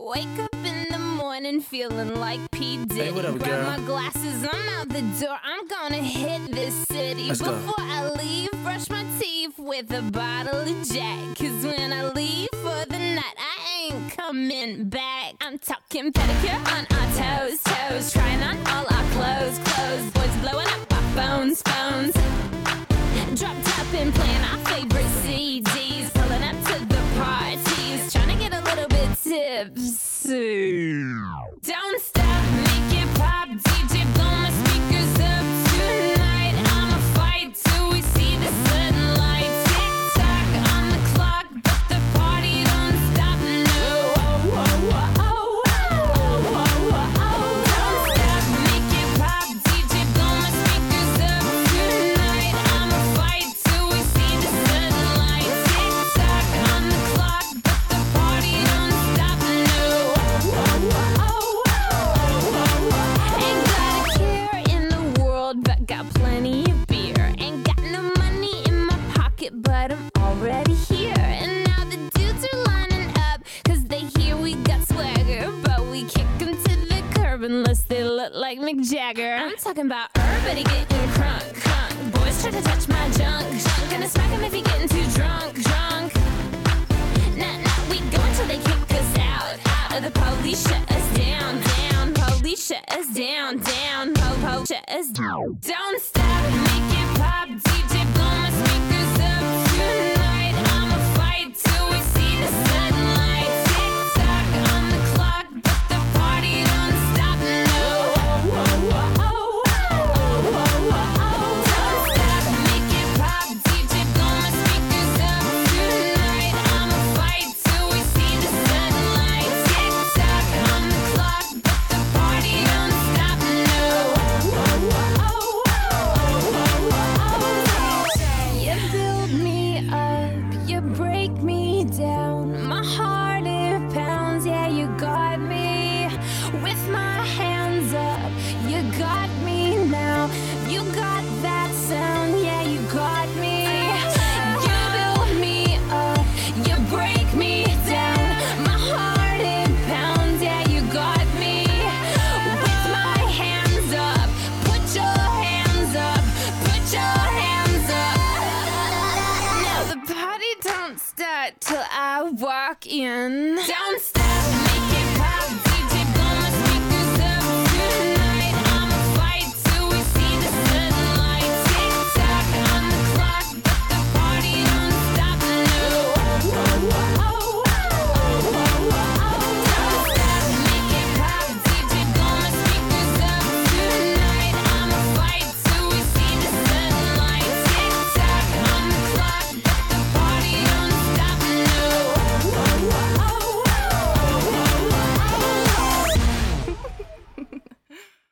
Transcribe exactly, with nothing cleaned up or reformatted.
Wake up in the morning feeling like P. Diddy. Hey, what up, Grab girl? my glasses, I'm out the door. I'm gonna hit this city. Let's go. Before I leave, brush my teeth with a bottle of Jack. Cause when I leave for the night, I ain't coming back. I'm talking pedicure on our toes, toes. Trying on all our clothes, clothes. Boys blowing up our phones, phones. Drop top and playing our favorite C Ds. Pulling up to the parties. Trying to get a little bit tipsy. Don't stop, make it pop. D J, blow my speakers up tonight. I'ma fight till we see the sunlight. Tick tock on the clock, but the party don't stop. No. Oh, oh, oh, oh, oh, oh, oh, oh. Don't stop, make it pop. D J, blow my speakers up tonight. I'ma fight till we see the sunlight. Tick tock on the clock, but the party don't stop. No. Oh, oh, oh, oh, oh, oh. Ain't got a care in the world, but got plenty of beer. Ain't got no money in my pocket, but I'm already here. And now the dudes are lining up, cause they hear we got swagger. But we kick 'em to the curb unless they look like Mick Jagger. I'm talking about everybody getting crunk, crunk. Boys try to touch my junk, junk. Gonna smack 'em if he getting too drunk, drunk. Nah, nah, we go until they kick us out, out. Or the police shut us down, down. Police shut us down, down. Po, po, shut us down. Don't stop.